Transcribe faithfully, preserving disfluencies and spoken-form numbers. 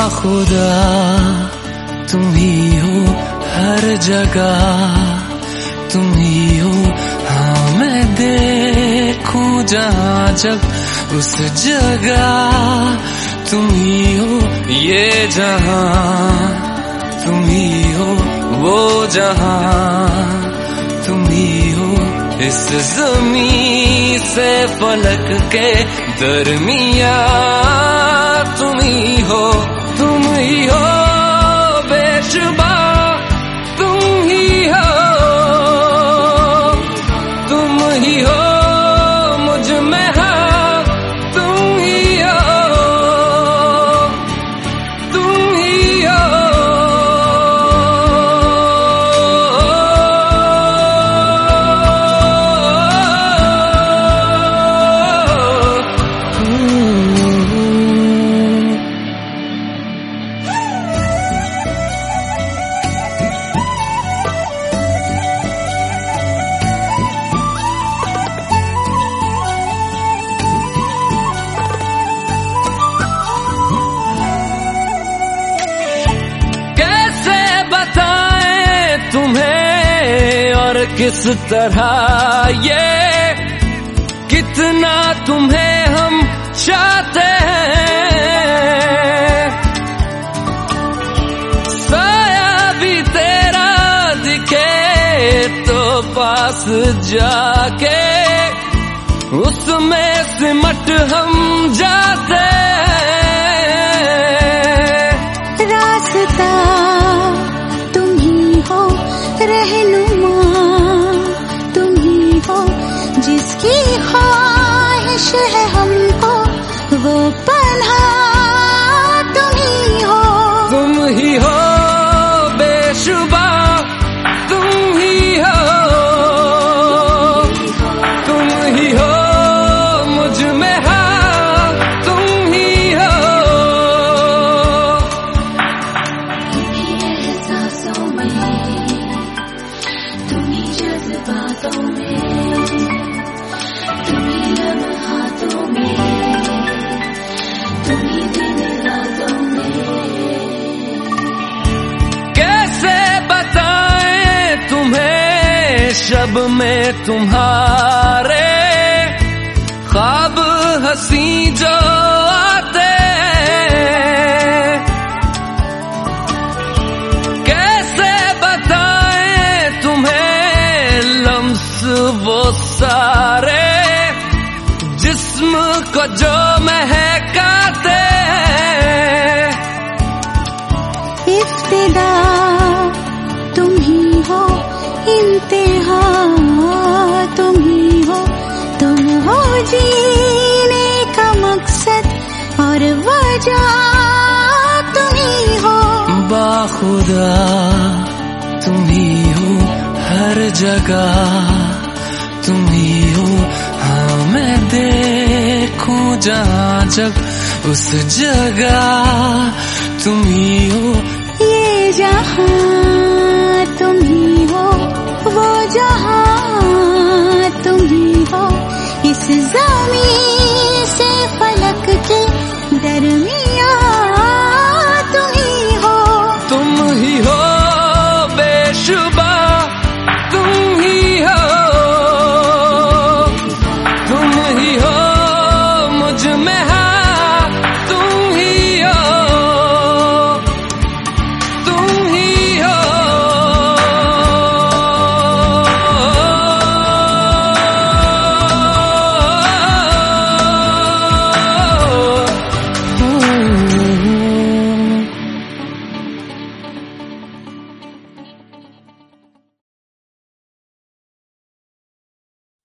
बाखुदा तुम ही हो हर जगह, तुम ही हो। हाँ मैं देखूं जहाँ जब उस जगह तुम ही हो। ये जहाँ तुम ही हो, वो जहाँ तुम ही हो। इस ज़मीं से फलक के दरमिया तुम ही हो, तुम ही हो बेशुबा, तुम ही हो, तुम ही हो मुझ में हाँ, तुम ही हो, तुम ही हो। तुम्हें और किस तरह ये कितना तुम्हें हम चाहते हैं। साया भी तेरा दिखे तो पास जाके उसमें सिमट हम जाते हैं। रास्ता रहनुमा तुम ही हो, जिसकी ख्वाहिश है हमको वो पन्हा तुम ही हो, तुम ही हो बेशुबा, तुम ही हो, तुम ही हो मुझ में हाँ, तुम ही हो। जज्बातों में तुम्हीं लम्हातों में, तुम्हीं दिन रातों में। कैसे बताएं तुम्हें शब में तुम्हारे ख्वाब हंसी जो आते। कैसे बताएं तुम्हें वो सारे जिस्म को जो महकाते हैं। इब्तिदा तुम ही हो, इंतहा तुम ही हो, तुम हो जीने का मकसद और वजह तुम ही हो। बाखुदा तुम ही हो हर जगह, तुम ही हो। हाँ मैं देखूं जहाँ जब उस जगह तुम ही